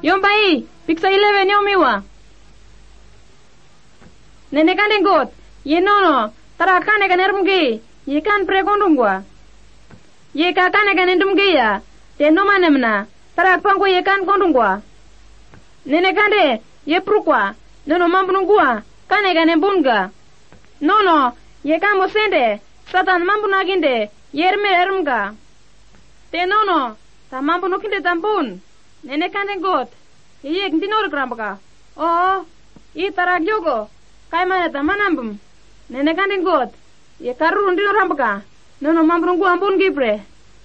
Yombai, piksa 11 yomiwa. Nene kande got, ye nono, tara kane kan ermgi, ye kan prekondungwa. Ye ka kane kan endumgi ya, te noma nemna, tara pango ye kan kondungwa. Nene kande, ye prukwa, nono mambunungwa, kane kan embunga. Nono, ye kan mosende, satan mambunaginde, yerme ermga. Te nono, ta mambunukinde tambun. Nene kande got, ye ndinor grambaka. Oh, I tarak yogo, kai mana tamanambum. Nene kande got, ye karuru ndinor rambaka. Nono mambunungu ambun gipre.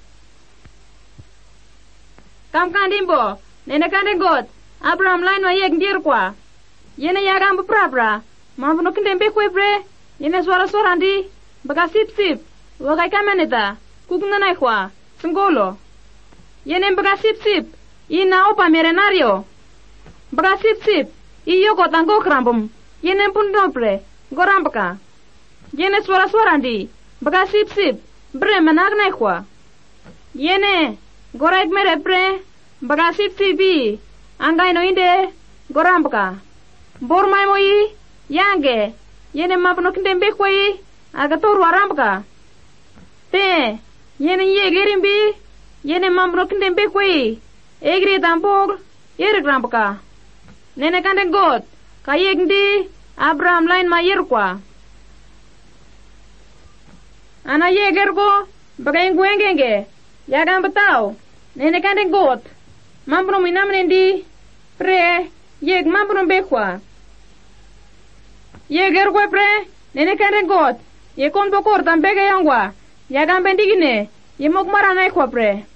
Kam kandimbo, nene kande got, Abraham lain wa yek ndir kwa. Yene yagam prapra, mambunukinde mbekwe pre, yene suara ndi, baka sip, wakai kameneta, kuknanai kwa, sengolo. Yene baka sip, ina opa merenario. Baka sip, iyo kotango krambum, yene pundopre, gorambaka. Yene suara ndi, baka sip, bre managnai kwa. Yene, goraik mere pre, baka sip i, angai no inde, gorambaka. Bormai moi, yange, yene mapnokinde mbekwe, agatoru arambaka. Te, yene ye gerimbi, yene mapnokinde mbekwe, egri tambog, yere grambaka. Nene kande got, kayek ndi, Abraham lain ma yerkwa. Ana ye gergo, baka ngwengenge, yagam betau, nene kande got, mampno minamne ndi, pre, yek mampno bekwa. Ye gergo pre, nene kande got, ye kon bokor tambege yangwa, yagam bendigine, ye mok marana kwa pre.